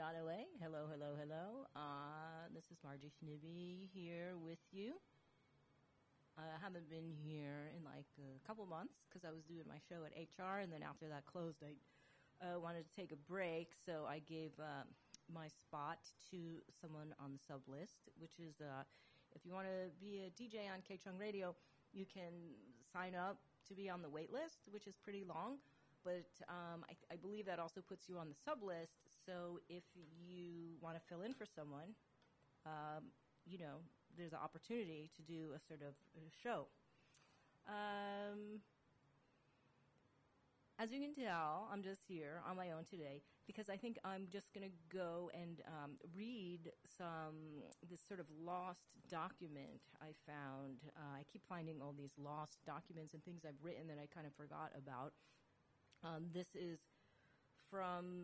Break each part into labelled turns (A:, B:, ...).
A: Hello, hello, hello. This is Margie Schnibby here with you. I haven't been here in like a couple months because I was doing my show at HR, and then after that closed, I wanted to take a break, so I gave my spot to someone on the sub list, which is if you want to be a DJ on K-Chung Radio, you can sign up to be on the wait list, which is pretty long. But I believe that also puts you on the sub list. So if you want to fill in for someone, there's an opportunity to do a sort of show. As you can tell, I'm just here on my own today because I think I'm just going to go and read this sort of lost document I found. I keep finding all these lost documents and things I've written that I kind of forgot about. This is from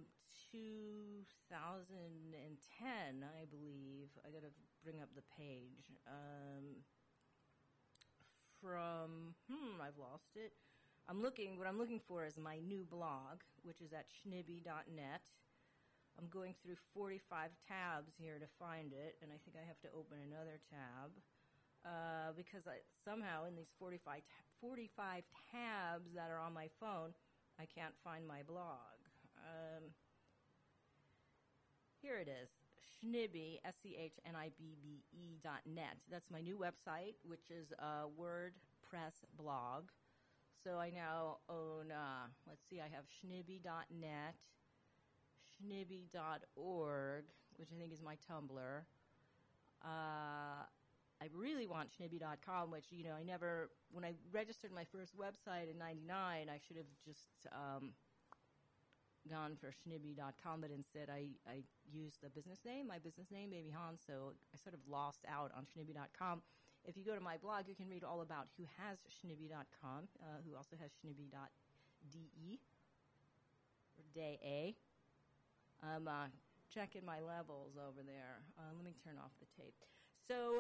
A: 2010, I believe. I got to bring up the page. I've lost it. What I'm looking for is my new blog, which is at schnibby.net. I'm going through 45 tabs here to find it, and I think I have to open another tab. Because somehow in these 45 tabs that are on my phone, I can't find my blog. Here it is, Schnibby, SCHNIBBE.net. That's my new website, which is a WordPress blog. So I now own, I have schnibby.net, schnibby.org, which I think is my Tumblr. I really want schnibby.com, which, when I registered my first website in 99, I should have just gone for schnibby.com, but instead I used my business name, Baby Hans, so I sort of lost out on schnibby.com. If you go to my blog, you can read all about who has schnibby.com, who also has schnibby.de, or day-a. I'm checking my levels over there. Let me turn off the tape. So,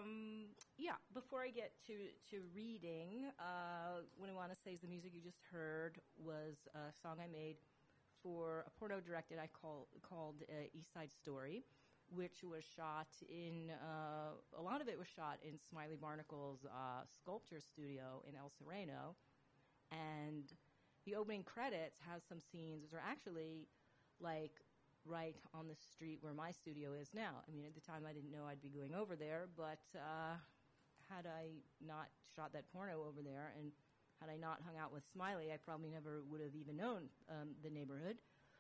A: before I get to reading, what I want to say is the music you just heard was a song I made for a porno directed I called East Side Story, which was shot in, a lot of it was shot in Smiley Barnacle's sculpture studio in El Sereno. And the opening credits has some scenes which are actually like right on the street where my studio is now. I mean, at the time I didn't know I'd be going over there, but had I not shot that porno over there and had I not hung out with Smiley, I probably never would have even known the neighborhood.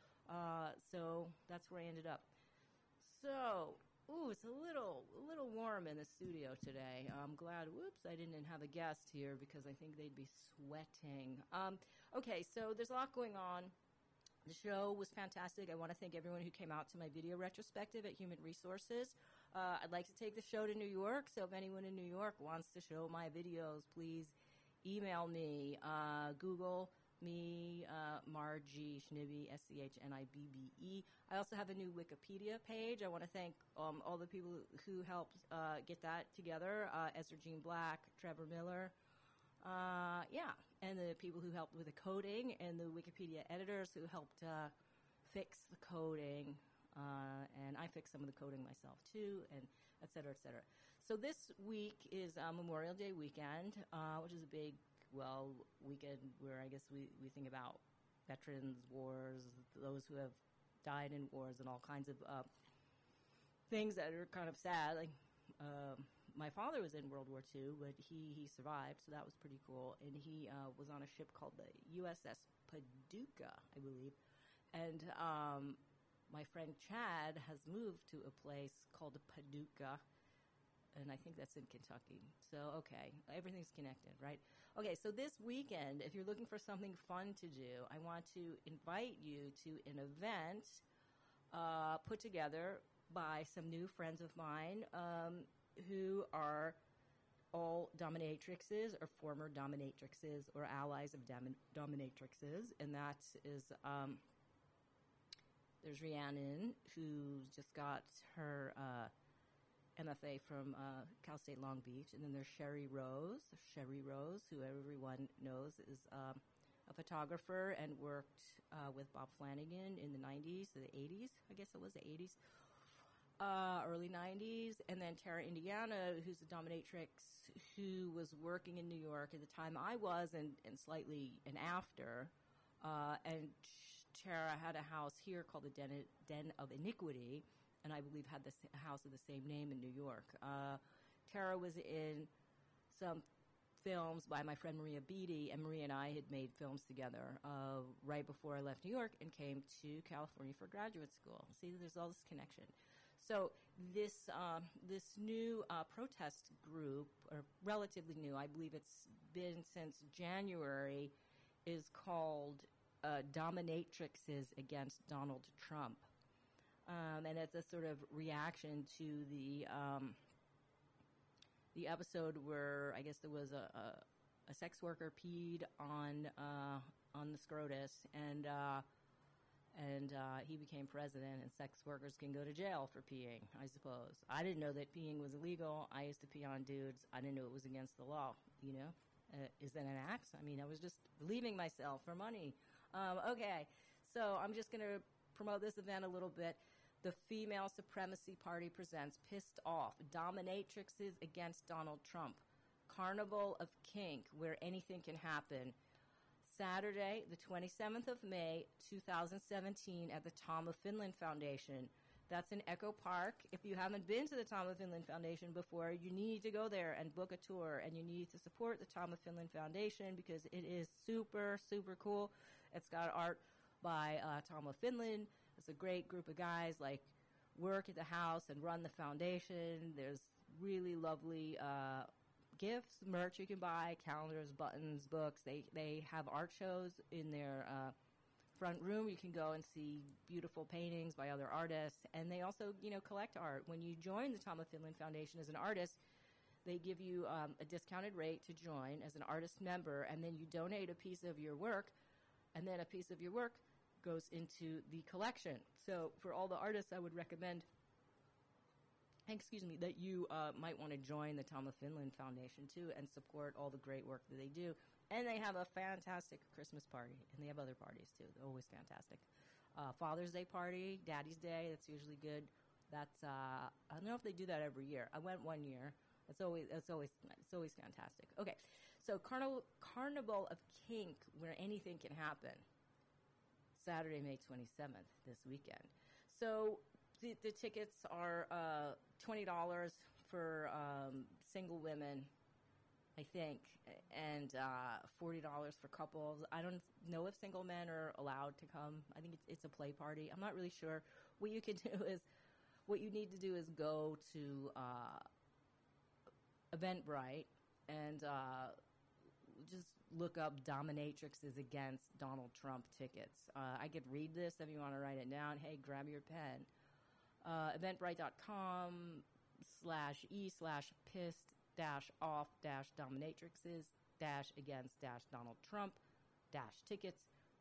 A: So that's where I ended up. So, it's a little warm in the studio today. I'm glad, I didn't have a guest here because I think they'd be sweating. Okay, so there's a lot going on. The show was fantastic. I want to thank everyone who came out to my video retrospective at Human Resources. I'd like to take the show to New York, so if anyone in New York wants to show my videos, please email me. Google me, Margie Schnibby, SCHNIBBE. I also have a new Wikipedia page. I want to thank all the people who helped get that together. Ezra Jean Black, Trevor Miller. And the people who helped with the coding, and the Wikipedia editors who helped fix the coding, and I fixed some of the coding myself too, and et cetera, et cetera. So this week is Memorial Day weekend, which is a big, weekend where I guess we think about veterans, wars, those who have died in wars, and all kinds of things that are kind of sad, like my father was in World War II, but he survived, so that was pretty cool. And he was on a ship called the USS Paducah, I believe. And my friend Chad has moved to a place called Paducah, and I think that's in Kentucky. So, okay, everything's connected, right? Okay, so this weekend, if you're looking for something fun to do, I want to invite you to an event put together by some new friends of mine who are all dominatrixes or former dominatrixes or allies of dominatrixes. And that is, there's Rhiannon, who just got her MFA from Cal State Long Beach. And then there's Sherry Rose, who everyone knows is a photographer and worked with Bob Flanagan in the 90s, or the 80s, I guess it was the 80s, early 90s. And then Tara Indiana, who's a dominatrix who was working in New York at the time I was and slightly and after. And Tara had a house here called the Den of Iniquity, and I believe had a house of the same name in New York. Tara was in some films by my friend Maria Beatty, and Maria and I had made films together right before I left New York and came to California for graduate school. See, there's all this connection. So this new protest group, or relatively new, I believe it's been since January, is called Dominatrixes Against Donald Trump. And it's a sort of reaction to the episode where I guess there was a sex worker peed on the SCOTUS, and he became president, and sex workers can go to jail for peeing, I suppose. I didn't know that peeing was illegal. I used to pee on dudes. I didn't know it was against the law, you know? Is that an act? I mean, I was just leaving myself for money. Okay, so I'm just going to promote this event a little bit. The Female Supremacy Party presents Pissed Off, Dominatrixes Against Donald Trump, Carnival of Kink, where anything can happen. Saturday, the 27th of May, 2017, at the Tom of Finland Foundation. That's in Echo Park. If you haven't been to the Tom of Finland Foundation before, you need to go there and book a tour, and you need to support the Tom of Finland Foundation because it is super, super cool. It's got art by Tom of Finland. It's a great group of guys, like, work at the house and run the foundation. There's really lovely gifts, merch you can buy, calendars, buttons, books. They have art shows in their front room. You can go and see beautiful paintings by other artists. And they also, collect art. When you join the Tom of Finland Foundation as an artist, they give you a discounted rate to join as an artist member, and then you donate a piece of your work, and then a piece of your work goes into the collection. So for all the artists, I would recommend, that you might want to join the Tom of Finland Foundation too and support all the great work that they do. And they have a fantastic Christmas party, and they have other parties too. They're always fantastic. Father's Day party, Daddy's Day, that's usually good. That's I don't know if they do that every year. I went one year. It's always fantastic. Okay, so Carnival of Kink, where anything can happen. Saturday, May 27th, this weekend. So the tickets are $20 for single women, I think, and $40 for couples. I don't know if single men are allowed to come. I think it's a play party. I'm not really sure. What you need to do is go to Eventbrite and just look up Dominatrixes Against Donald Trump tickets. I could read this if you want to write it down. Hey, grab your pen. Eventbrite.com/e/pissed-off-dominatrixes-against-Donald-Trump-tickets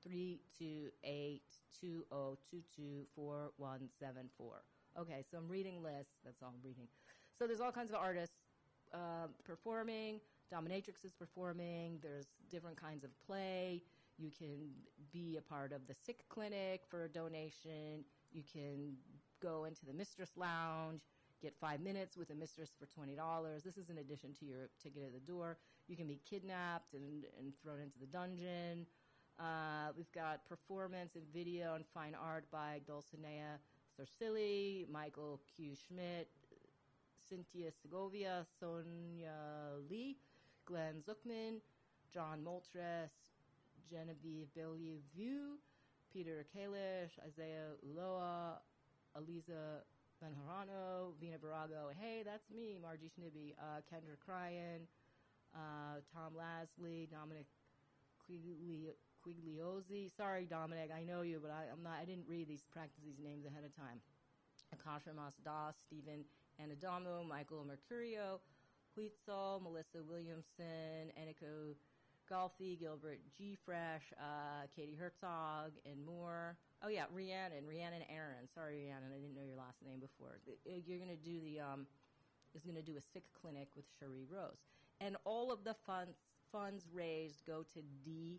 A: 328-202-4174. Okay, so I'm reading lists. That's all I'm reading. So there's all kinds of artists performing. Dominatrix is performing. There's different kinds of play. You can be a part of the sick clinic for a donation. You can go into the Mistress Lounge, get 5 minutes with a mistress for $20. This is in addition to your ticket at the door. You can be kidnapped and thrown into the dungeon. We've got performance and video and fine art by Dulcinea Sorsili, Michael Q. Schmidt, Cynthia Segovia, Sonia Lee, Glenn Zuckman, John Moltres, Genevieve Bellevue, Peter Kalish, Isaiah Uloa, Aliza Benharano, Vina Virago, hey, that's me, Margie Schnibby, Kendra Cryan, Tom Lasley, Dominic Quigliozzi. Sorry, Dominic, I know you, but I didn't practice these names ahead of time. Akasha Masdas, Stephen Anadamo, Michael Mercurio, Huitzel, Melissa Williamson, Eniko Golfi, Gilbert G. Fresh, Katie Herzog, and more. Oh yeah, Rhiannon Aaron. Sorry, Rhiannon, I didn't know your last name before. You're gonna do is gonna do a sick clinic with Cherie Rose, and all of the funds raised go to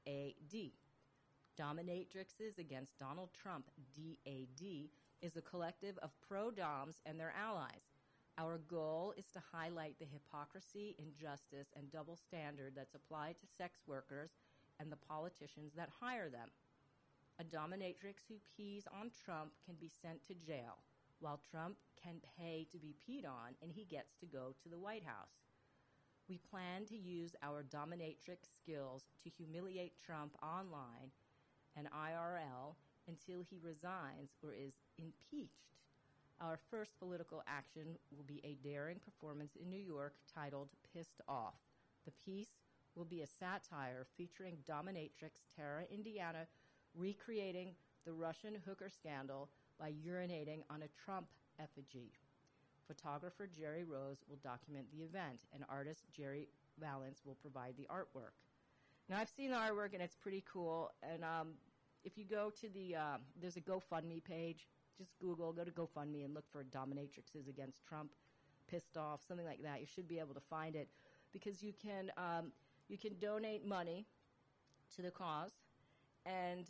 A: Dominatrixes Against Donald Trump, DAD, is a collective of pro-doms and their allies. Our goal is to highlight the hypocrisy, injustice, and double standard that's applied to sex workers and the politicians that hire them. A dominatrix who pees on Trump can be sent to jail, while Trump can pay to be peed on and he gets to go to the White House. We plan to use our dominatrix skills to humiliate Trump online and IRL until he resigns or is impeached. Our first political action will be a daring performance in New York titled Pissed Off. The piece will be a satire featuring dominatrix Tara Indiana recreating the Russian hooker scandal by urinating on a Trump effigy. Photographer Jerry Rose will document the event, and artist Jerry Valance will provide the artwork. Now, I've seen the artwork, and it's pretty cool. And if you go to there's a GoFundMe page. Just go to GoFundMe and look for Dominatrixes Against Trump, Pissed Off, something like that. You should be able to find it because you can donate money to the cause, and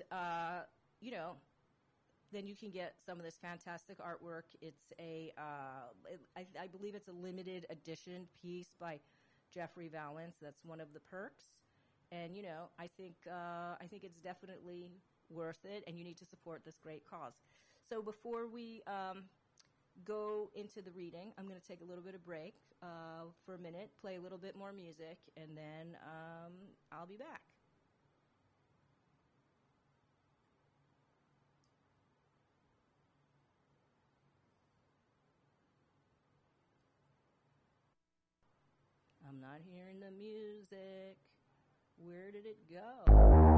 A: then you can get some of this fantastic artwork. It's I believe it's a limited edition piece by Jeffrey Valance. That's one of the perks, and I think it's definitely worth it, and you need to support this great cause. So before we go into the reading, I'm going to take a little bit of break for a minute, play a little bit more music, and then I'll be back. I'm not hearing the music. Where did it go?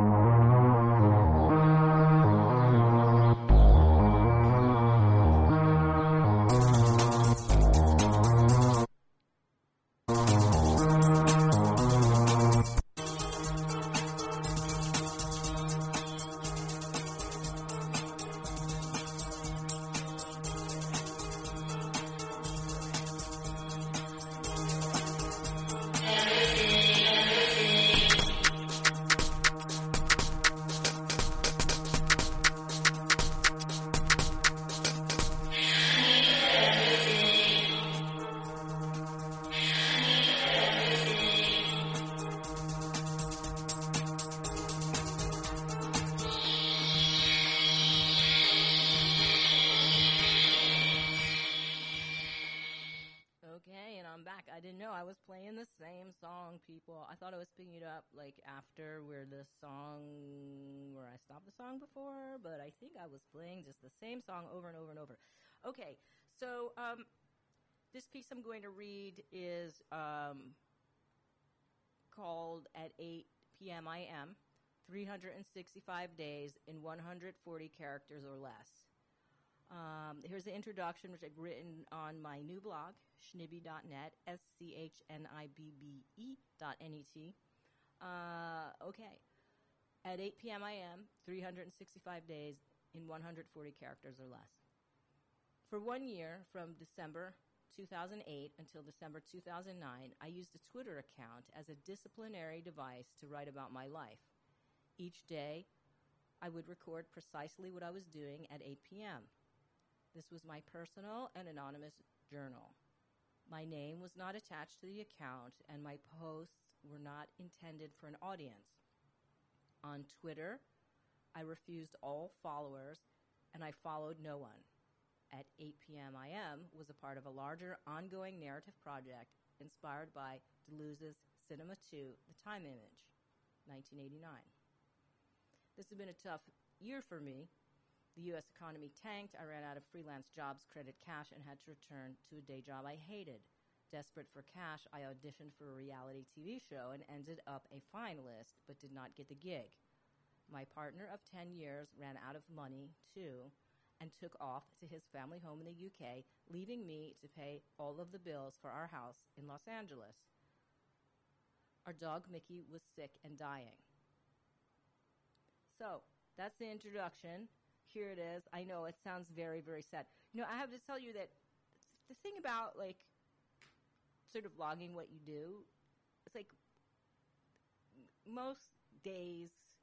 A: I didn't know I was playing the same song, people. I thought I was picking it up like after where I stopped the song before, but I think I was playing just the same song over and over and over. Okay, so this piece I'm going to read is called At 8 p.m. IM, 365 days in 140 characters or less. Here's the introduction, which I've written on my new blog, schnibbe.net, schnibbe.net. Okay. At 8 p.m. IM, 365 days in 140 characters or less. For 1 year, from December 2008 until December 2009, I used a Twitter account as a disciplinary device to write about my life. Each day, I would record precisely what I was doing at 8 p.m. This was my personal and anonymous journal. My name was not attached to the account, and my posts were not intended for an audience. On Twitter, I refused all followers, and I followed no one. At 8 p.m. IM was a part of a larger ongoing narrative project inspired by Deleuze's Cinema 2, The Time Image, 1989. This has been a tough year for me. The U.S. economy tanked, I ran out of freelance jobs, credit cash, and had to return to a day job I hated. Desperate for cash, I auditioned for a reality TV show and ended up a finalist, but did not get the gig. My partner of 10 years ran out of money, too, and took off to his family home in the UK, leaving me to pay all of the bills for our house in Los Angeles. Our dog Mickey was sick and dying. So, that's the introduction. Here it is. I know it sounds very, very sad. I have to tell you that the thing about, sort of blogging what you do, it's like most days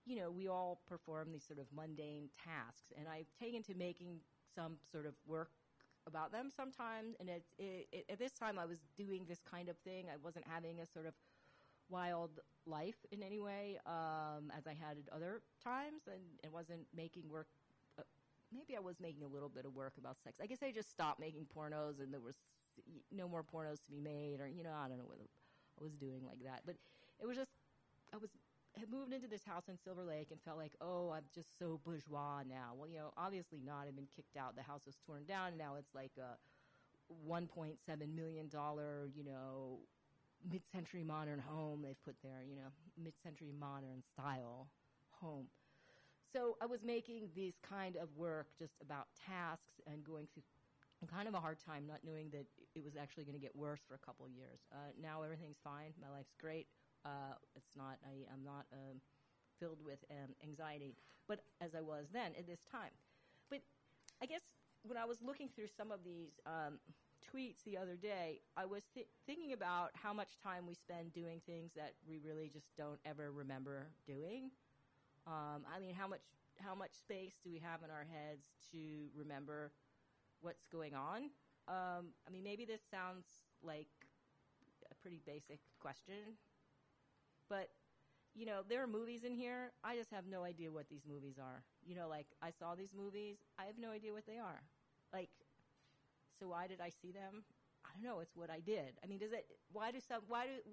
A: we all perform these sort of mundane tasks, and I've taken to making some sort of work about them sometimes. And at this time, I was doing this kind of thing. I wasn't having a sort of wild life in any way, as I had at other times, and it wasn't making work. Maybe I was making a little bit of work about sex. I guess I just stopped making pornos, and there was no more pornos to be made, or I don't know what I was doing like that. But it was just had moved into this house in Silver Lake and felt like, oh, I'm just so bourgeois now. Well, obviously not. I've been kicked out. The house was torn down, and now it's like a $1.7 million, mid-century modern home they've put there, mid-century modern style home. So I was making these kind of work just about tasks and going through kind of a hard time, not knowing that it was actually going to get worse for a couple of years. Now everything's fine. My life's great. It's not. I'm not filled with anxiety, but as I was then at this time. But I guess when I was looking through some of these tweets the other day, I was thinking about how much time we spend doing things that we really just don't ever remember doing. I mean, how much space do we have in our heads to remember what's going on? I mean, maybe this sounds like a pretty basic question, but, there are movies in here. I just have no idea what these movies are. Like, I saw these movies. I have no idea what they are. Like, so why did I see them? I don't know. It's what I did. I mean, why do some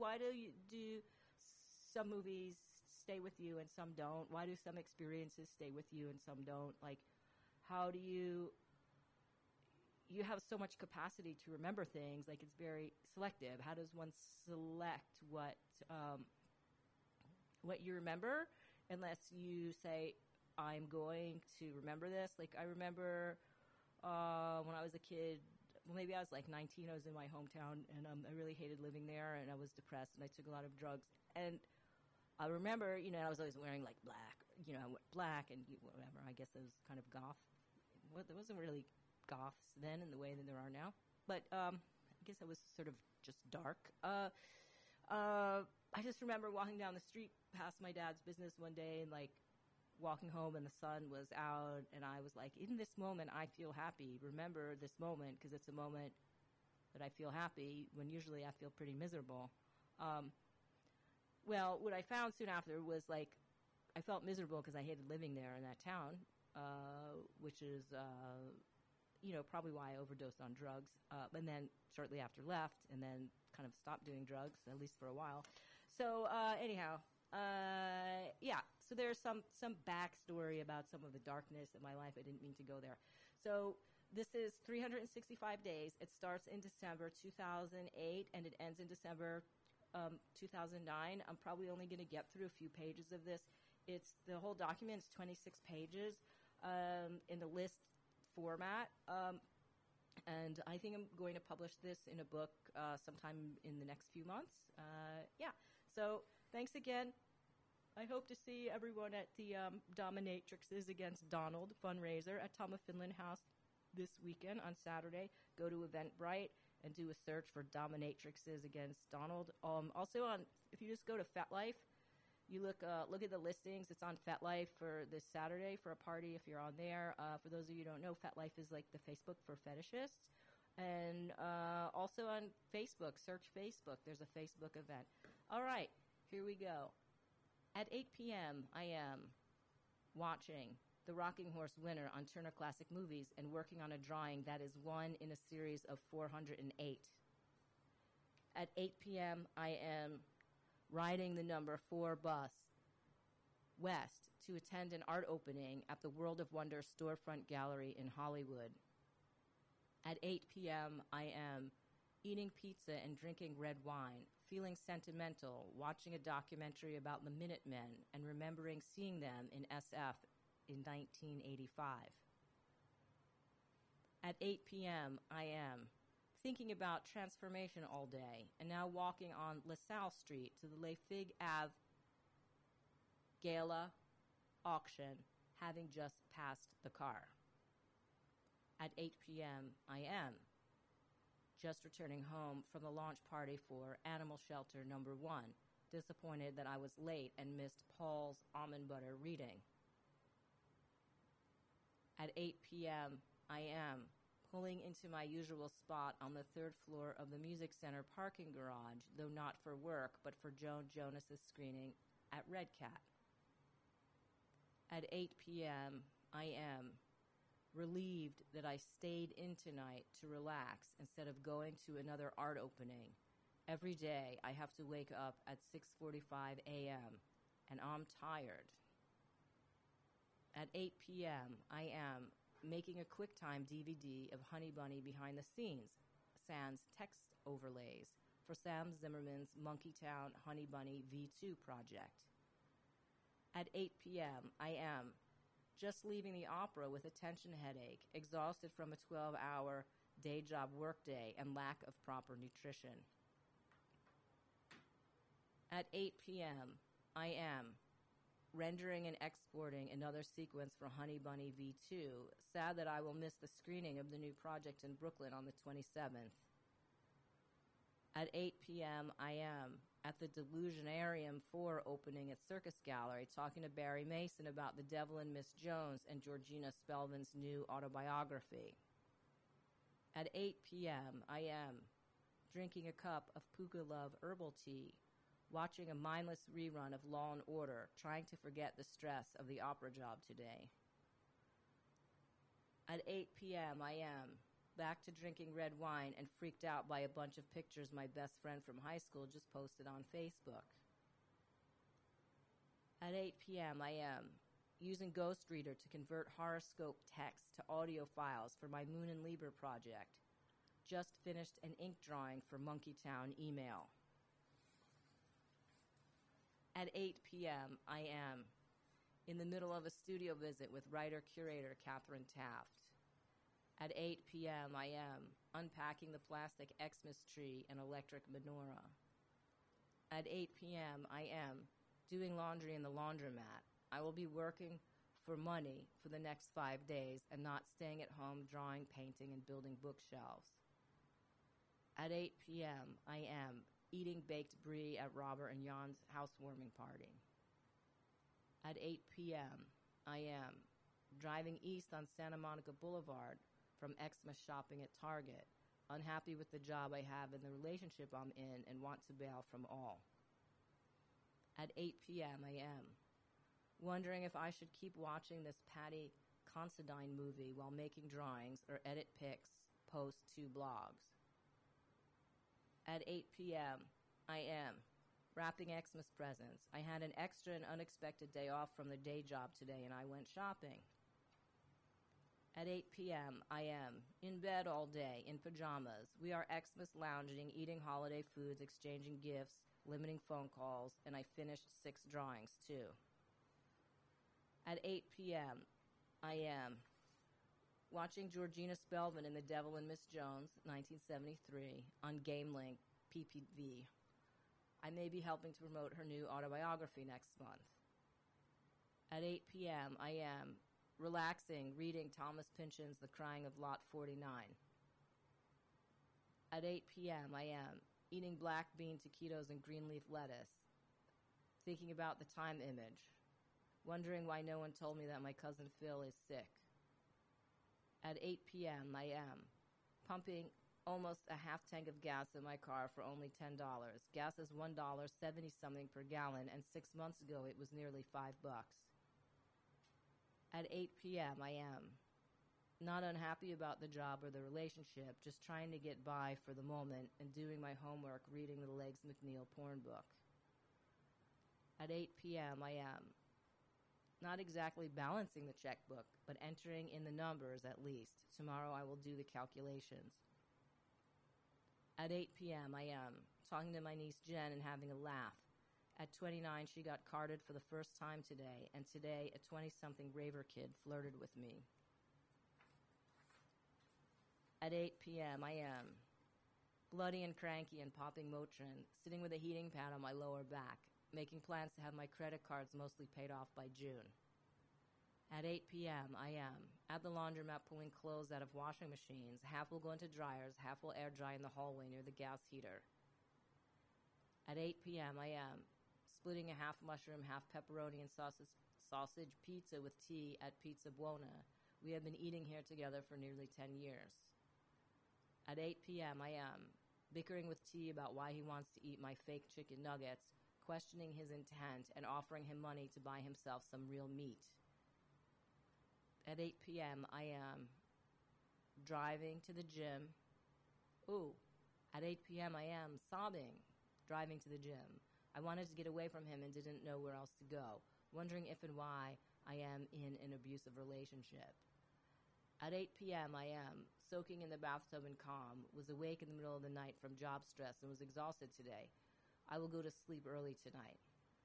A: movies stay with you and some don't? Why do some experiences stay with you and some don't? Like, how do you have so much capacity to remember things? Like, it's very selective. How does one select what you remember, unless you say, I'm going to remember this? Like, I remember when I was a kid, well, maybe I was like 19, I was in my hometown, and I really hated living there, and I was depressed, and I took a lot of drugs. And I remember, I was always wearing like black, black and whatever. I guess it was kind of goth. Well, there wasn't really goths then in the way that there are now. But I guess I was sort of just dark. I just remember walking down the street past my dad's business one day and like walking home, and the sun was out, and I was like, in this moment, I feel happy. Remember this moment, because it's a moment that I feel happy when usually I feel pretty miserable. Well, what I found soon after was like I felt miserable because I hated living there in that town, which is, probably why I overdosed on drugs. And then shortly after left, and then kind of stopped doing drugs, at least for a while. So anyhow, yeah. So there's some backstory about some of the darkness in my life. I didn't mean to go there. So this is 365 days. It starts in December 2008, and it ends in December 2009. I'm probably only going to get through a few pages of this. The whole document is 26 pages in the list format. And I think I'm going to publish this in a book sometime in the next few months. Yeah. So thanks again. I hope to see everyone at the Dominatrixes Against Donald fundraiser at Tom of Finland House this weekend on Saturday. Go to Eventbrite and do a search for Dominatrixes Against Donald. Also, if you just go to FetLife, you look at the listings. It's on FetLife for this Saturday for a party if you're on there. For those of you who don't know, FetLife is like the Facebook for fetishists. And also on Facebook, search Facebook. There's a Facebook event. All right, here we go. At 8 p.m., I am watching The Rocking Horse winner on Turner Classic Movies and working on a drawing that is one in a series of 408. At 8 p.m., I am riding the number 4 bus west to attend an art opening at the World of Wonder storefront gallery in Hollywood. At 8 p.m., I am eating pizza and drinking red wine, feeling sentimental, watching a documentary about the Minutemen and remembering seeing them in SF in 1985. At 8 p.m., I am thinking about transformation all day and now walking on LaSalle Street to the Les Figues Ave Gala auction, having just passed the car. At 8 p.m., I am just returning home from the launch party for Animal Shelter #1, disappointed that I was late and missed Paul's almond butter reading. At 8 p.m., I am pulling into my usual spot on the third floor of the Music Center parking garage, though not for work, but for Joan Jonas's screening at Red Cat. At 8 p.m., I am relieved that I stayed in tonight to relax instead of going to another art opening. Every day I have to wake up at 6:45 a.m., and I'm tired. At 8 p.m., I am making a QuickTime DVD of Honey Bunny Behind the Scenes, sans text overlays, for Sam Zimmerman's Monkeytown Honey Bunny V2 project. At 8 p.m., I am just leaving the opera with a tension headache, exhausted from a 12-hour day job workday and lack of proper nutrition. At 8 p.m., I am rendering and exporting another sequence for Honey Bunny V2, sad that I will miss the screening of the new project in Brooklyn on the 27th. At 8 p.m., I am at the Delusionarium 4 opening at Circus Gallery, talking to Barry Mason about The Devil and Miss Jones and Georgina Spelman's new autobiography. At 8 p.m., I am drinking a cup of Puka Love herbal tea, watching a mindless rerun of Law & Order, trying to forget the stress of the opera job today. At 8 p.m., I am back to drinking red wine and freaked out by a bunch of pictures my best friend from high school just posted on Facebook. At 8 p.m., I am using Ghost Reader to convert horoscope text to audio files for my Moon and Libra project. Just finished an ink drawing for Monkeytown email. At 8 p.m., I am in the middle of a studio visit with writer-curator Catherine Taft. At 8 p.m., I am unpacking the plastic Xmas tree and electric menorah. At 8 p.m., I am doing laundry in the laundromat. I will be working for money for the next 5 days and not staying at home drawing, painting, and building bookshelves. At 8 p.m., I am eating baked brie at Robert and Jan's housewarming party. At 8 p.m., I am driving east on Santa Monica Boulevard from Xmas shopping at Target, unhappy with the job I have and the relationship I'm in, and want to bail from all. At 8 p.m., I am wondering if I should keep watching this Patty Considine movie while making drawings or edit pics, post 2 blogs. At 8 p.m., I am wrapping Xmas presents. I had an extra and unexpected day off from the day job today, and I went shopping. At 8 p.m., I am in bed all day, in pajamas. We are Xmas lounging, eating holiday foods, exchanging gifts, limiting phone calls, and I finished 6 drawings, too. At 8 p.m., I am watching Georgina Spelman in The Devil and Miss Jones, 1973, on GameLink PPV. I may be helping to promote her new autobiography next month. At 8 p.m., I am relaxing, reading Thomas Pynchon's The Crying of Lot 49. At 8 p.m., I am eating black bean taquitos and green leaf lettuce, thinking about the time image, wondering why no one told me that my cousin Phil is sick. At 8 p.m., I am pumping almost a half tank of gas in my car for only $10. Gas is $1.70-something per gallon, and 6 months ago it was nearly $5. At 8 p.m., I am not unhappy about the job or the relationship, just trying to get by for the moment and doing my homework, reading the Legs McNeil porn book. At 8 p.m., I am not exactly balancing the checkbook, but entering in the numbers at least. Tomorrow I will do the calculations. At 8 p.m., I am talking to my niece Jen and having a laugh. At 29, she got carded for the first time today, and today a 20-something raver kid flirted with me. At 8 p.m., I am bloody and cranky and popping Motrin, sitting with a heating pad on my lower back, making plans to have my credit cards mostly paid off by June. At 8 p.m., I am at the laundromat pulling clothes out of washing machines. Half will go into dryers, half will air dry in the hallway near the gas heater. At 8 p.m., I am splitting a half mushroom, half pepperoni, and sausage pizza with tea at Pizza Buona. We have been eating here together for nearly 10 years. At 8 p.m., I am bickering with T about why he wants to eat my fake chicken nuggets, questioning his intent, and offering him money to buy himself some real meat. At 8 p.m., I am driving to the gym. Ooh, at 8 p.m., I am sobbing, driving to the gym. I wanted to get away from him and didn't know where else to go, wondering if and why I am in an abusive relationship. At 8 p.m., I am soaking in the bathtub in calm, was awake in the middle of the night from job stress, and was exhausted today. I will go to sleep early tonight.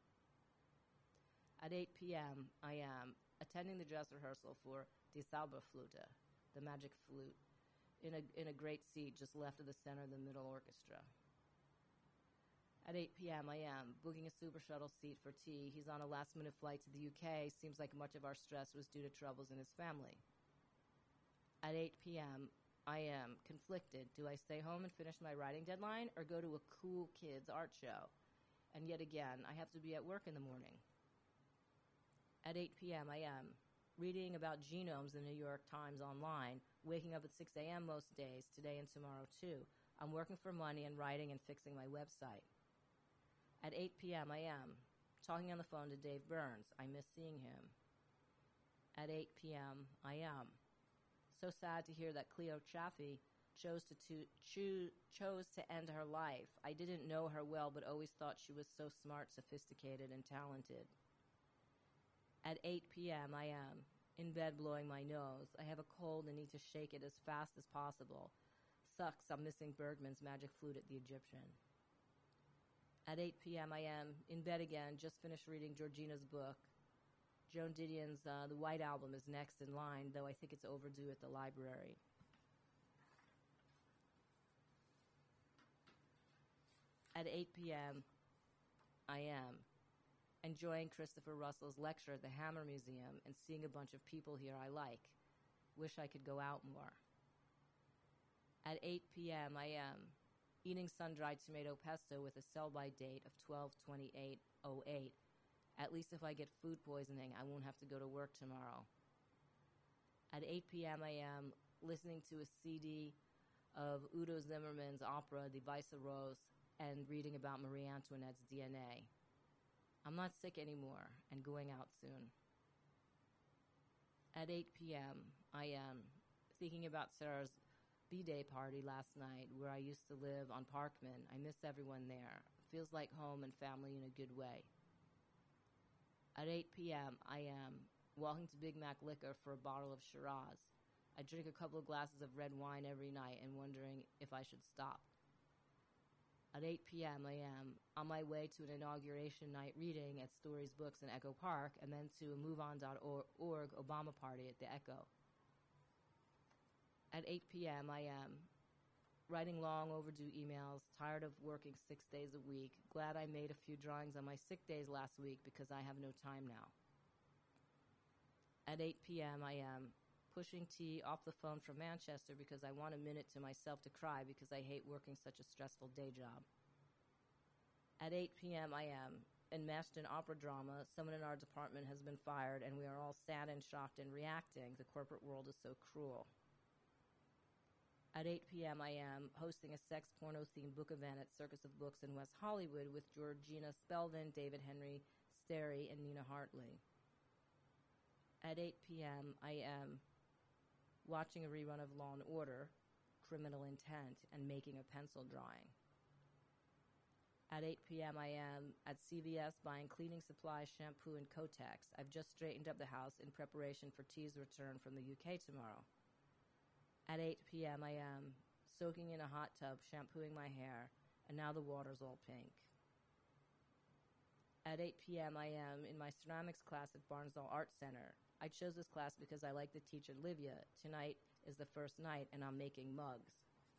A: At 8 p.m., I am attending the dress rehearsal for Die Zauberflöte, the magic flute, in a great seat just left of the center of the middle orchestra. At 8 p.m., I am booking a super shuttle seat for T. He's on a last-minute flight to the UK. Seems like much of our stress was due to troubles in his family. At 8 p.m., I am conflicted. Do I stay home and finish my writing deadline or go to a cool kids art show? And yet again, I have to be at work in the morning. At 8 p.m., I am reading about genomes in the New York Times online, waking up at 6 a.m. most days, today and tomorrow too. I'm working for money and writing and fixing my website. At 8 p.m., I am talking on the phone to Dave Burns. I miss seeing him. At 8 p.m., I am so sad to hear that Cleo Chaffee chose to end her life. I didn't know her well, but always thought she was so smart, sophisticated, and talented. At 8 p.m., I am in bed blowing my nose. I have a cold and need to shake it as fast as possible. Sucks, I'm missing Bergman's magic flute at the Egyptian. At 8 p.m., I am in bed again, just finished reading Georgina's book. Joan Didion's The White Album is next in line, though I think it's overdue at the library. At 8 p.m., I am enjoying Christopher Russell's lecture at the Hammer Museum and seeing a bunch of people here I like. Wish I could go out more. At 8 p.m., I am eating sun-dried tomato pesto with a sell-by date of 12/28/08. At least if I get food poisoning, I won't have to go to work tomorrow. At 8 p.m., I am listening to a CD of Udo Zimmerman's opera, Die Weiße Rose, and reading about Marie Antoinette's DNA. I'm not sick anymore and going out soon. At 8 p.m., I am thinking about Sarah's B-Day party last night where I used to live on Parkman. I miss everyone there. Feels like home and family in a good way. At 8 p.m., I am walking to Big Mac Liquor for a bottle of Shiraz. I drink a couple of glasses of red wine every night and wondering if I should stop. At 8 p.m., I am on my way to an inauguration night reading at Stories Books in Echo Park and then to a MoveOn.org Obama party at the Echo. At 8 p.m., I am writing long overdue emails, tired of working 6 days a week, glad I made a few drawings on my sick days last week because I have no time now. At 8 p.m., I am pushing T off the phone from Manchester because I want a minute to myself to cry because I hate working such a stressful day job. At 8 p.m., I am enmeshed in opera drama. Someone in our department has been fired, and we are all sad and shocked and reacting. The corporate world is so cruel. At 8 p.m., I am hosting a sex porno-themed book event at Circus of Books in West Hollywood with Georgina Spelvin, David Henry Sterry, and Nina Hartley. At 8 p.m., I am watching a rerun of Law & Order, Criminal Intent, and making a pencil drawing. At 8 p.m., I am at CVS buying cleaning supplies, shampoo, and Kotex. I've just straightened up the house in preparation for T's return from the UK tomorrow. At 8 p.m., I am soaking in a hot tub, shampooing my hair, and now the water's all pink. At 8 p.m., I am in my ceramics class at Barnsdall Art Center. I chose this class because I like the teacher, Livia. Tonight is the first night, and I'm making mugs.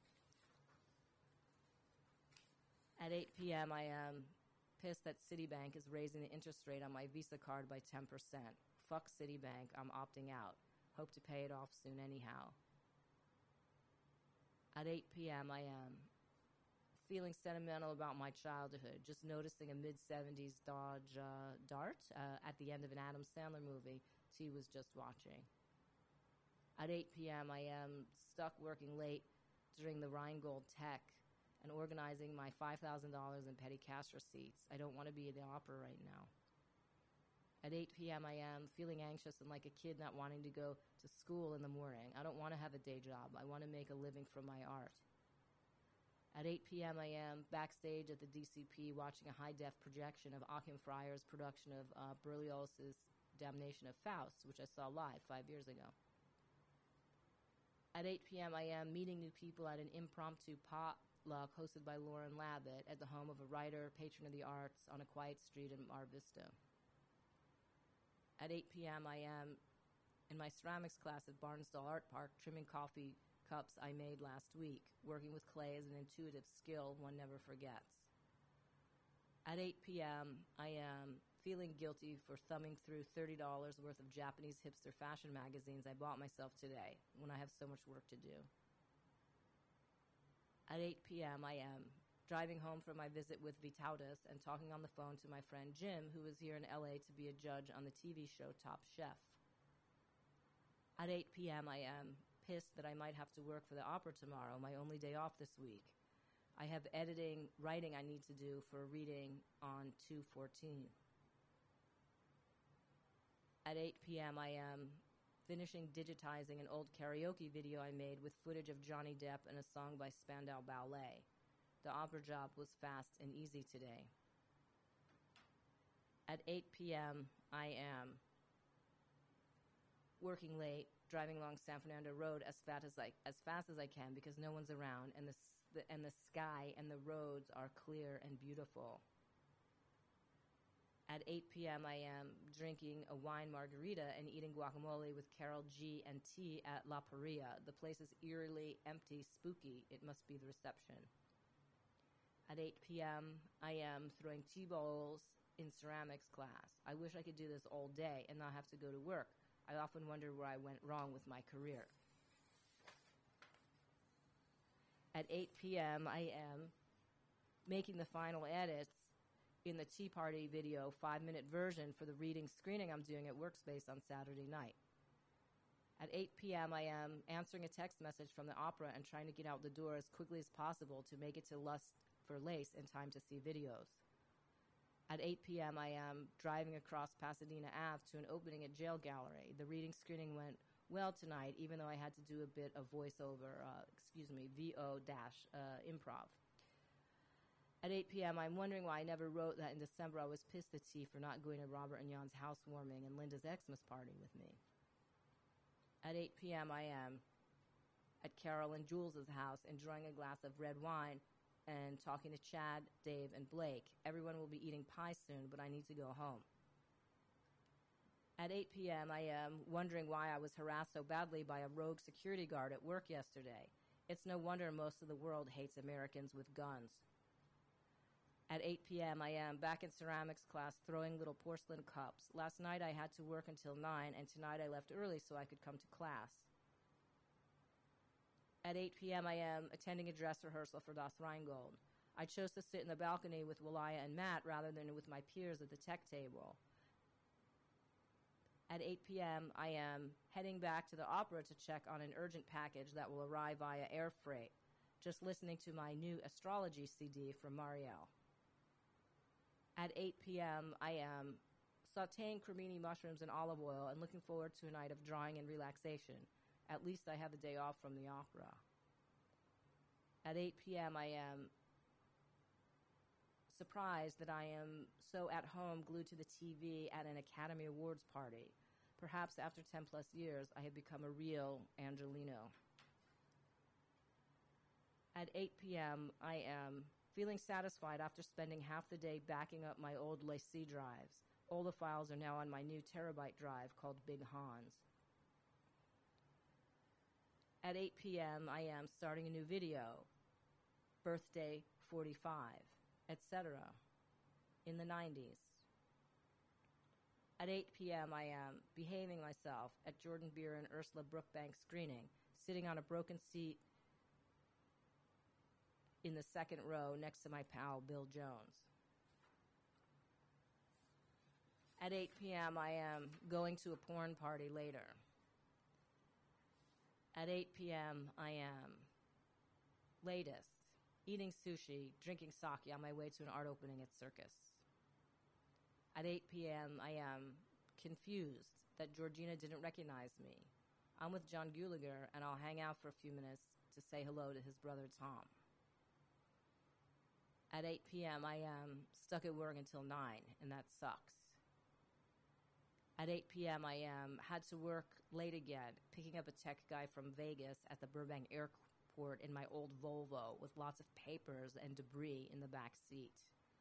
A: At 8 p.m., I am pissed that Citibank is raising the interest rate on my Visa card by 10%. Fuck Citibank, I'm opting out. Hope to pay it off soon anyhow. At 8 p.m., I am feeling sentimental about my childhood, just noticing a mid-70s Dodge Dart at the end of an Adam Sandler movie T was just watching. At 8 p.m., I am stuck working late during the Rheingold Tech and organizing my $5,000 in petty cash receipts. I don't want to be in the opera right now. At 8 p.m., I am feeling anxious and like a kid not wanting to go to school in the morning. I don't want to have a day job. I want to make a living from my art. At 8 p.m., I am backstage at the DCP watching a high-def projection of Achim Freier's production of Berlioz's Damnation of Faust, which I saw live 5 years ago. At 8 p.m., I am meeting new people at an impromptu potluck hosted by Lauren Labbitt at the home of a writer, patron of the arts, on a quiet street in Mar Vista. At 8 p.m., I am in my ceramics class at Barnsdall Art Park trimming coffee cups I made last week. Working with clay is an intuitive skill one never forgets. At 8 p.m., I am feeling guilty for thumbing through $30 worth of Japanese hipster fashion magazines I bought myself today when I have so much work to do. At 8 p.m., I am driving home from my visit with Vitautas and talking on the phone to my friend Jim, who is here in LA to be a judge on the TV show Top Chef. At 8 p.m., I am pissed that I might have to work for the opera tomorrow, my only day off this week. I have writing I need to do for a reading on 2/14. At 8 p.m., I am finishing digitizing an old karaoke video I made with footage of Johnny Depp and a song by Spandau Ballet. The opera job was fast and easy today. At 8 p.m., I am working late, driving along San Fernando Road as fast as I can because no one's around, and the sky and the roads are clear and beautiful. At 8 p.m., I am drinking a wine margarita and eating guacamole with Carol G and T at La Paria. The place is eerily empty, spooky. It must be the reception. At 8 p.m., I am throwing tea bowls in ceramics class. I wish I could do this all day and not have to go to work. I often wonder where I went wrong with my career. At 8 p.m., I am making the final edits in the Tea Party video 5-minute version for the reading screening I'm doing at Workspace on Saturday night. At 8 p.m., I am answering a text message from the opera and trying to get out the door as quickly as possible to make it to Lust for Lace in time to see videos. At 8 p.m., I am driving across Pasadena Ave to an opening at Jail Gallery. The reading screening went well tonight, even though I had to do a bit of voiceover, VO-improv. At 8 p.m., I'm wondering why I never wrote that in December I was pissed at T for not going to Robert and Jan's housewarming and Linda's Xmas party with me. At 8 p.m., I am at Carol and Jules' house enjoying a glass of red wine and talking to Chad, Dave, and Blake. Everyone will be eating pie soon, but I need to go home. At 8 p.m., I am wondering why I was harassed so badly by a rogue security guard at work yesterday. It's no wonder most of the world hates Americans with guns. At 8 p.m., I am back in ceramics class throwing little porcelain cups. Last night I had to work until 9, and tonight I left early so I could come to class. At 8 p.m., I am attending a dress rehearsal for Das Rheingold. I chose to sit in the balcony with Walaya and Matt rather than with my peers at the tech table. At 8 p.m., I am heading back to the opera to check on an urgent package that will arrive via air freight, just listening to my new astrology CD from Marielle. At 8 p.m., I am sauteing cremini mushrooms in olive oil and looking forward to a night of drawing and relaxation. At least I have a day off from the opera. At 8 p.m., I am surprised that I am so at home glued to the TV at an Academy Awards party. Perhaps after 10 plus years, I have become a real Angelino. At 8 p.m., I am feeling satisfied after spending half the day backing up my old LaCie drives. All the files are now on my new terabyte drive called Big Hans. At 8 p.m., I am starting a new video, birthday 45, etc., in the 90s. At 8 p.m., I am behaving myself at Jordan Beer and Ursula Brookbank screening, sitting on a broken seat in the second row next to my pal Bill Jones. At 8 p.m., I am going to a porn party later. At 8 p.m., I am latest eating sushi, drinking sake on my way to an art opening at Circus. At 8 p.m., I am confused that Georgina didn't recognize me. I'm with John Gulager, and I'll hang out for a few minutes to say hello to his brother Tom. At 8 p.m., I am stuck at work until 9, and that sucks. At 8 p.m., I had to work late again, picking up a tech guy from Vegas at the Burbank Airport in my old Volvo with lots of papers and debris in the back seat.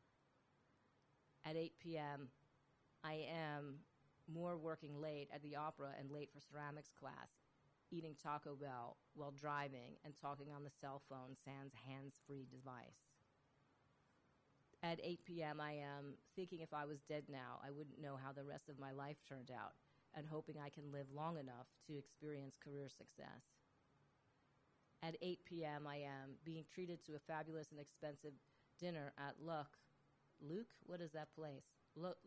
A: At 8 p.m., I am more working late at the opera and late for ceramics class, eating Taco Bell while driving and talking on the cell phone sans hands-free device. At 8 p.m., I am thinking if I was dead now, I wouldn't know how the rest of my life turned out, and hoping I can live long enough to experience career success. At 8 p.m., I am being treated to a fabulous and expensive dinner at Luck. Luke? What is that place? Luck.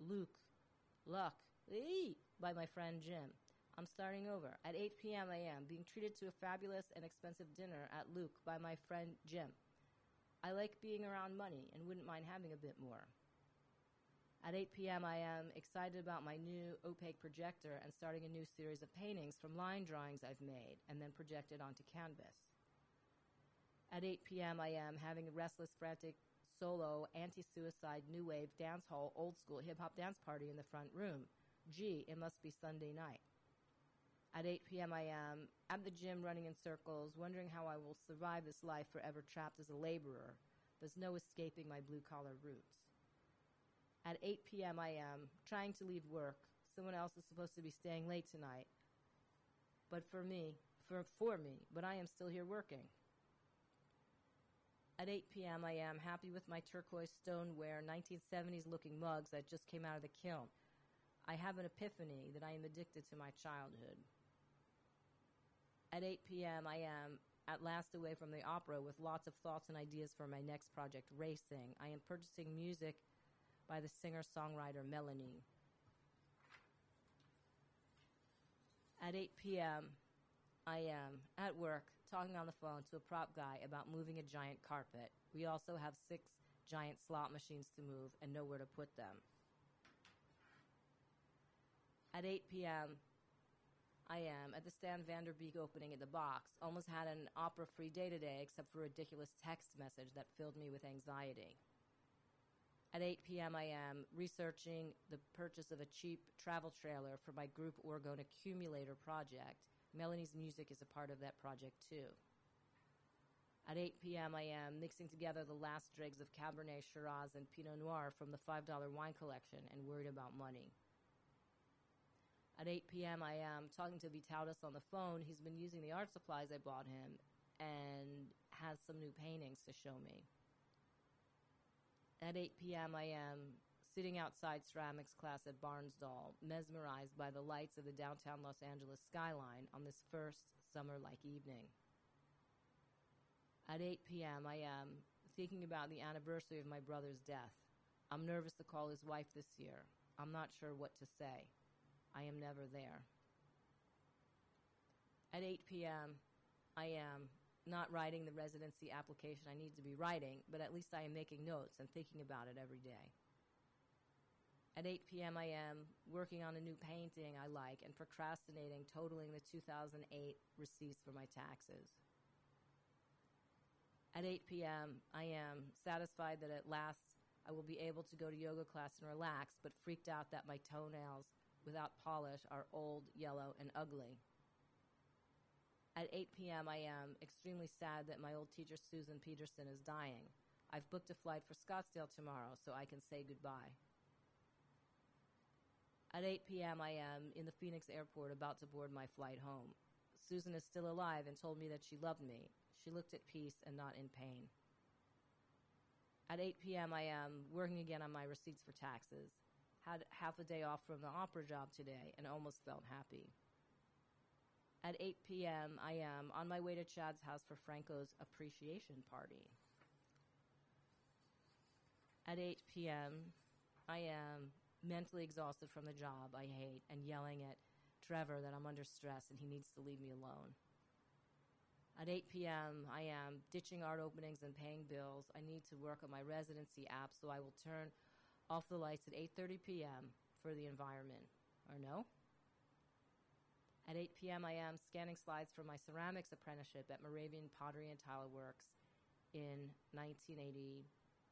A: By my friend Jim. I'm starting over. At 8 p.m. I am being treated to a fabulous and expensive dinner at Luke by my friend Jim. I like being around money and wouldn't mind having a bit more. At 8 p.m. I am excited about my new opaque projector and starting a new series of paintings from line drawings I've made and then projected onto canvas. At 8 p.m. I am having a restless, frantic, solo, anti-suicide, new wave, dance hall, old school hip-hop dance party in the front room. Gee, it must be Sunday night. At 8 p.m. I am at the gym running in circles, wondering how I will survive this life forever trapped as a laborer. There's no escaping my blue-collar roots. At 8 p.m. I am trying to leave work. Someone else is supposed to be staying late tonight. But for me, but I am still here working. At 8 p.m. I am happy with my turquoise stoneware 1970s looking mugs that just came out of the kiln. I have an epiphany that I am addicted to my childhood. At 8 p.m. I am at last away from the opera with lots of thoughts and ideas for my next project, Racing. I am purchasing music by the singer-songwriter Melanie. At 8 p.m. I am at work talking on the phone to a prop guy about moving a giant carpet. We also have 6 giant slot machines to move and nowhere to put them. At 8 p.m., I am at the Stan Vanderbeek opening at the Box. Almost had an opera-free day today, except for a ridiculous text message that filled me with anxiety. At 8 p.m., I am researching the purchase of a cheap travel trailer for my group Orgone Accumulator project. Melanie's music is a part of that project, too. At 8 p.m., I am mixing together the last dregs of Cabernet, Shiraz, and Pinot Noir from the $5 wine collection and worried about money. At 8 p.m., I am talking to Vitautas on the phone. He's been using the art supplies I bought him and has some new paintings to show me. At 8 p.m., I am sitting outside ceramics class at Barnsdall, mesmerized by the lights of the downtown Los Angeles skyline on this first summer-like evening. At 8 p.m., I am thinking about the anniversary of my brother's death. I'm nervous to call his wife this year. I'm not sure what to say. I am never there. At 8 p.m., I am not writing the residency application I need to be writing, but at least I am making notes and thinking about it every day. At 8 p.m., I am working on a new painting I like and procrastinating totaling the 2008 receipts for my taxes. At 8 p.m., I am satisfied that at last I will be able to go to yoga class and relax, but freaked out that my toenails without polish are old, yellow, and ugly. At 8 p.m., I am extremely sad that my old teacher, Susan Peterson, is dying. I've booked a flight for Scottsdale tomorrow so I can say goodbye. At 8 p.m., I am in the Phoenix airport about to board my flight home. Susan is still alive and told me that she loved me. She looked at peace and not in pain. At 8 p.m., I am working again on my receipts for taxes. Had half a day off from the opera job today and almost felt happy. At 8 p.m., I am on my way to Chad's house for Franco's appreciation party. At 8 p.m., I am mentally exhausted from the job I hate and yelling at Trevor that I'm under stress and he needs to leave me alone. At 8 p.m., I am ditching art openings and paying bills. I need to work on my residency app, so I will turn off the lights at 8:30 p.m. for the environment. Or no? At 8 p.m., I am scanning slides for my ceramics apprenticeship at Moravian Pottery and Tile Works in 1998.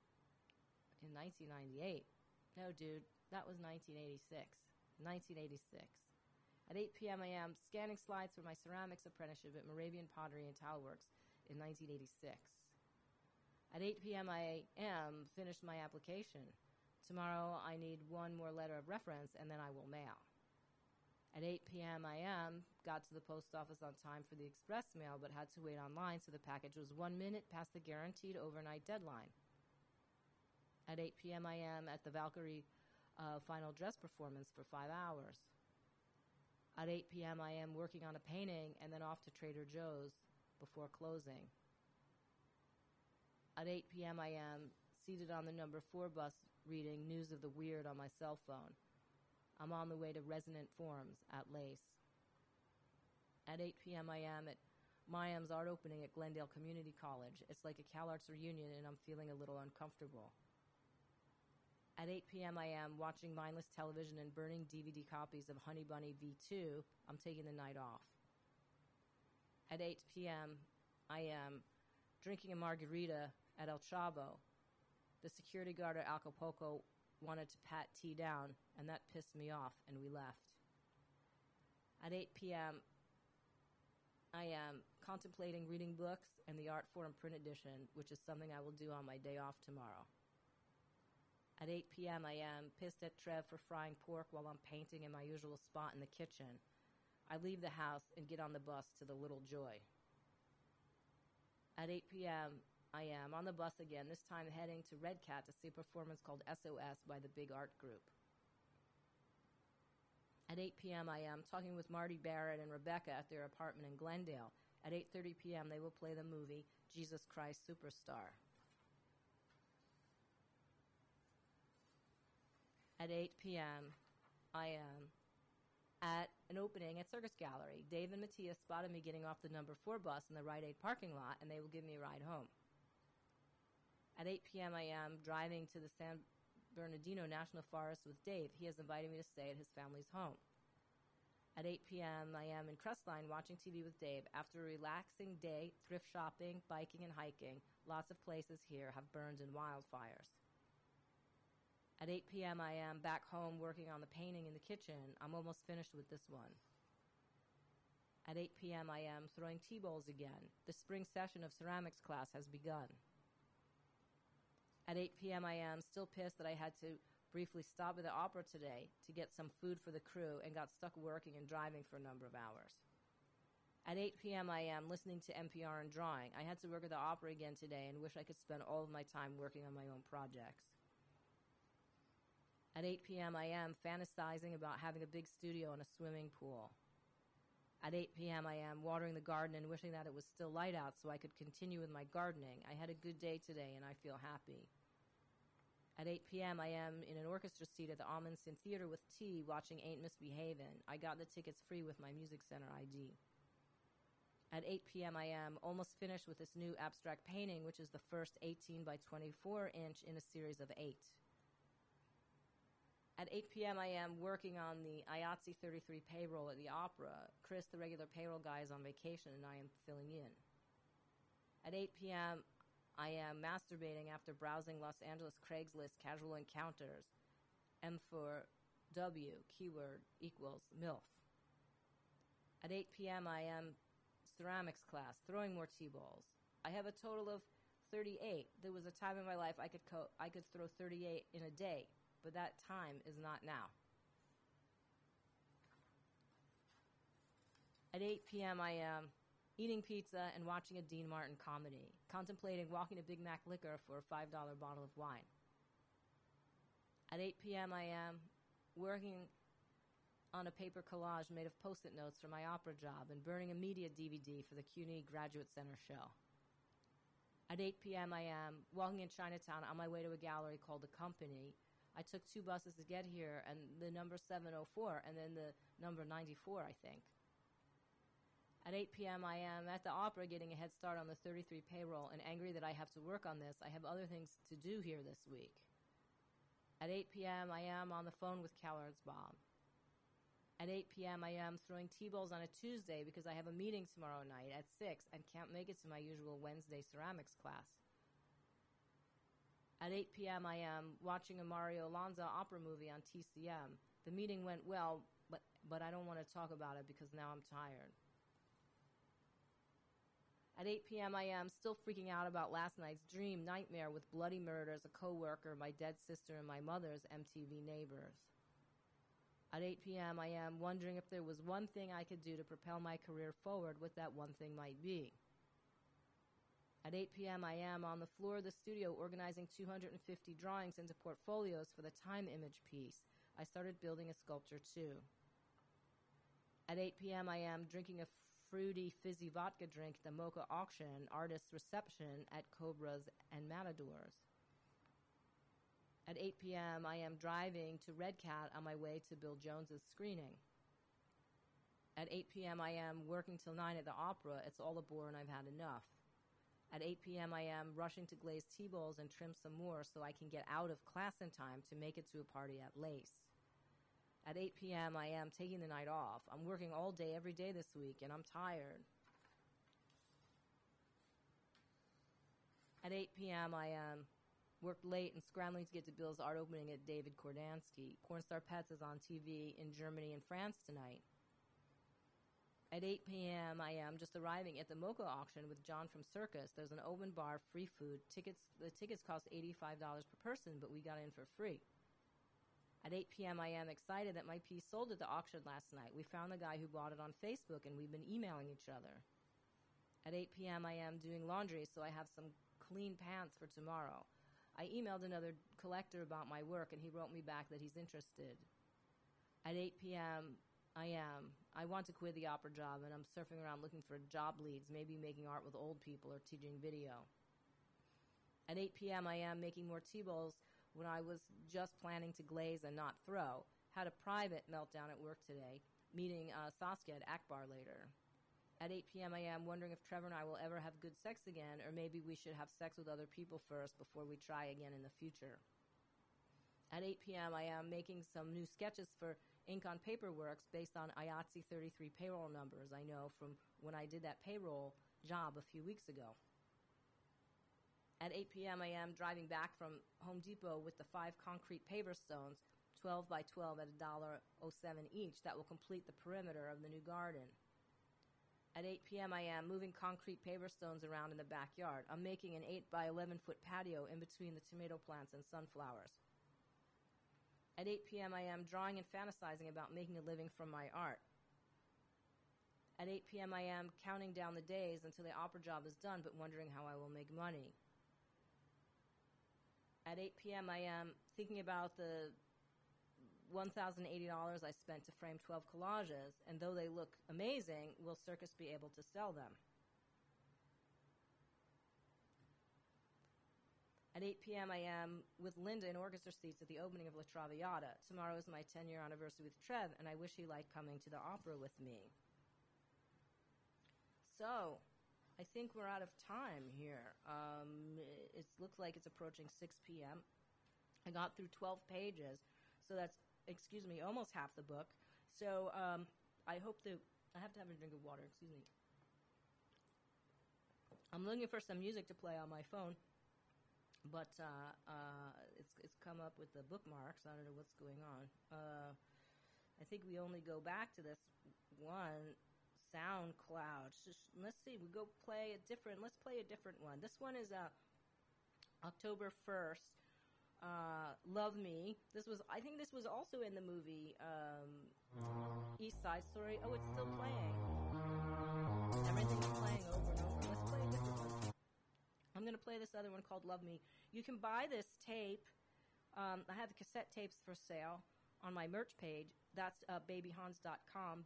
A: No, dude, that was 1986. 1986. At 8 p.m., I am scanning slides for my ceramics apprenticeship at Moravian Pottery and Tile Works in 1986. At 8 p.m., I am finished my application. Tomorrow, I need one more letter of reference, and then I will mail. At 8 p.m., I am got to the post office on time for the express mail, but had to wait online, so the package was 1 minute past the guaranteed overnight deadline. At 8 p.m., I am at the Valkyrie final dress performance for 5 hours. At 8 p.m., I am working on a painting and then off to Trader Joe's before closing. At 8 p.m., I am seated on the number 4 bus reading News of the Weird on my cell phone. I'm on the way to Resonant Forms at Lace. At 8 p.m., I am at Mayam's art opening at Glendale Community College. It's like a CalArts reunion and I'm feeling a little uncomfortable. At 8 p.m., I am watching mindless television and burning DVD copies of Honey Bunny V2. I'm taking the night off. At 8 p.m., I am drinking a margarita at El Chavo. The security guard at Acapulco wanted to pat T down, and that pissed me off, and we left. At 8 p.m., I am contemplating reading books and the Art Forum print edition, which is something I will do on my day off tomorrow. At 8 p.m., I am pissed at Trev for frying pork while I'm painting in my usual spot in the kitchen. I leave the house and get on the bus to the Little Joy. At 8 p.m., I am on the bus again, this time heading to Red Cat to see a performance called SOS by the Big Art Group. At 8 p.m., I am talking with Marty Barrett and Rebecca at their apartment in Glendale. At 8:30 p.m., they will play the movie Jesus Christ Superstar. At 8 p.m., I am at an opening at Circus Gallery. Dave and Matthias spotted me getting off the number 4 bus in the Rite Aid parking lot, and they will give me a ride home. At 8 p.m., I am driving to the San Bernardino National Forest with Dave. He has invited me to stay at his family's home. At 8 p.m., I am in Crestline watching TV with Dave. After a relaxing day, thrift shopping, biking, and hiking, lots of places here have burned in wildfires. At 8 p.m., I am back home working on the painting in the kitchen. I'm almost finished with this one. At 8 p.m., I am throwing tea bowls again. The spring session of ceramics class has begun. At 8 p.m., I am still pissed that I had to briefly stop at the opera today to get some food for the crew and got stuck working and driving for a number of hours. At 8 p.m., I am listening to NPR and drawing. I had to work at the opera again today and wish I could spend all of my time working on my own projects. At 8 p.m., I am fantasizing about having a big studio and a swimming pool. At 8 p.m., I am watering the garden and wishing that it was still light out so I could continue with my gardening. I had a good day today and I feel happy. At 8 p.m., I am in an orchestra seat at the Amundsen Theater with tea watching Ain't Misbehavin'. I got the tickets free with my Music Center ID. At 8 p.m., I am almost finished with this new abstract painting, which is the first 18 by 24 inch in a series of 8. At 8 p.m., I am working on the IATSE 33 payroll at the opera. Chris, the regular payroll guy, is on vacation, and I am filling in. At 8 p.m., I am masturbating after browsing Los Angeles Craigslist casual encounters. M for W, keyword, equals MILF. At 8 p.m., I am ceramics class, throwing more tea balls. I have a total of 38. There was a time in my life I could throw 38 in a day, but that time is not now. At 8 p.m., I am eating pizza and watching a Dean Martin comedy, contemplating walking to Big Mac Liquor for a $5 bottle of wine. At 8 p.m., I am working on a paper collage made of Post-it notes for my opera job and burning a media DVD for the CUNY Graduate Center show. At 8 p.m., I am walking in Chinatown on my way to a gallery called The Company. I took 2 buses to get here, and the number 704, and then the number 94, I think. At 8 p.m., I am at the opera getting a head start on the 33 payroll and angry that I have to work on this. I have other things to do here this week. At 8 p.m., I am on the phone with Kellersbaum. At 8 p.m., I am throwing T-balls on a Tuesday because I have a meeting tomorrow night at 6 and can't make it to my usual Wednesday ceramics class. At 8 p.m., I am watching a Mario Lanza opera movie on TCM. The meeting went well, but I don't want to talk about it because now I'm tired. At 8 p.m., I am still freaking out about last night's dream nightmare with bloody murders, a coworker, my dead sister, and my mother's MTV Neighbors. At 8 p.m., I am wondering if there was one thing I could do to propel my career forward, what that one thing might be. At 8 p.m., I am on the floor of the studio organizing 250 drawings into portfolios for the Time Image piece. I started building a sculpture too. At 8 p.m., I am drinking a fruity, fizzy vodka drink at the Mocha Auction Artist Reception at Cobras and Matadors. At 8 p.m., I am driving to Red Cat on my way to Bill Jones's screening. At 8 p.m., I am working till 9 at the opera. It's all a bore and I've had enough. At 8 p.m., I am rushing to glaze T-balls and trim some more so I can get out of class in time to make it to a party at Lace. At 8 p.m., I am taking the night off. I'm working all day, every day this week, and I'm tired. At 8 p.m., I am worked late and scrambling to get to Bill's art opening at David Kordansky. Pornstar Pets is on TV in Germany and France tonight. At 8 p.m., I am just arriving at the Mocha Auction with John from Circus. There's an open bar, free food. The tickets cost $85 per person, but we got in for free. At 8 p.m., I am excited that my piece sold at the auction last night. We found the guy who bought it on Facebook, and we've been emailing each other. At 8 p.m., I am doing laundry, so I have some clean pants for tomorrow. I emailed another collector about my work, and he wrote me back that he's interested. At 8 p.m., I want to quit the opera job, and I'm surfing around looking for job leads, maybe making art with old people or teaching video. At 8 p.m., I am making more T-balls when I was just planning to glaze and not throw. Had a private meltdown at work today, meeting Saskia at Akbar later. At 8 p.m., I am wondering if Trevor and I will ever have good sex again, or maybe we should have sex with other people first before we try again in the future. At 8 p.m., I am making some new sketches for Ink on Paperworks based on IATSE 33 payroll numbers I know from when I did that payroll job a few weeks ago. At 8 p.m., I am driving back from Home Depot with the 5 concrete paver stones, 12 by 12 at $1.07 each, that will complete the perimeter of the new garden. At 8 p.m., I am moving concrete paver stones around in the backyard. I'm making an 8 by 11-foot patio in between the tomato plants and sunflowers. At 8 p.m., I am drawing and fantasizing about making a living from my art. At 8 p.m., I am counting down the days until the opera job is done, but wondering how I will make money. At 8 p.m., I am thinking about the $1,080 I spent to frame 12 collages, and though they look amazing, will Circus be able to sell them? At 8 p.m., I am with Linda in orchestra seats at the opening of La Traviata. Tomorrow is my 10-year anniversary with Trev, and I wish he liked coming to the opera with me. So, I think we're out of time here. It looks like it's approaching 6 p.m. I got through 12 pages, so that's, almost half the book. So, I hope that, I have to have a drink of water, excuse me. I'm looking for some music to play on my phone, but it's come up with the bookmarks. I don't know what's going on. I think we only go back to this one, SoundCloud. Let's see, let's play a different one. This one is October 1st. Love Me. I think this was also in the movie East Side Story. Oh, it's still playing. Everything's playing over and over. Let's play a different one. I'm going to play this other one called Love Me. You can buy this tape. I have cassette tapes for sale on my merch page. That's babyhans.com,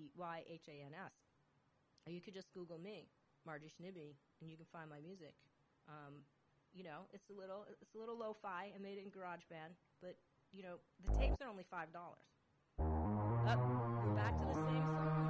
A: BABYHANS. Or you could just Google me, Margie Schnibbe, and you can find my music. It's a little lo-fi. I made it in GarageBand, but the tapes are only $5. Up, we're back to the same song.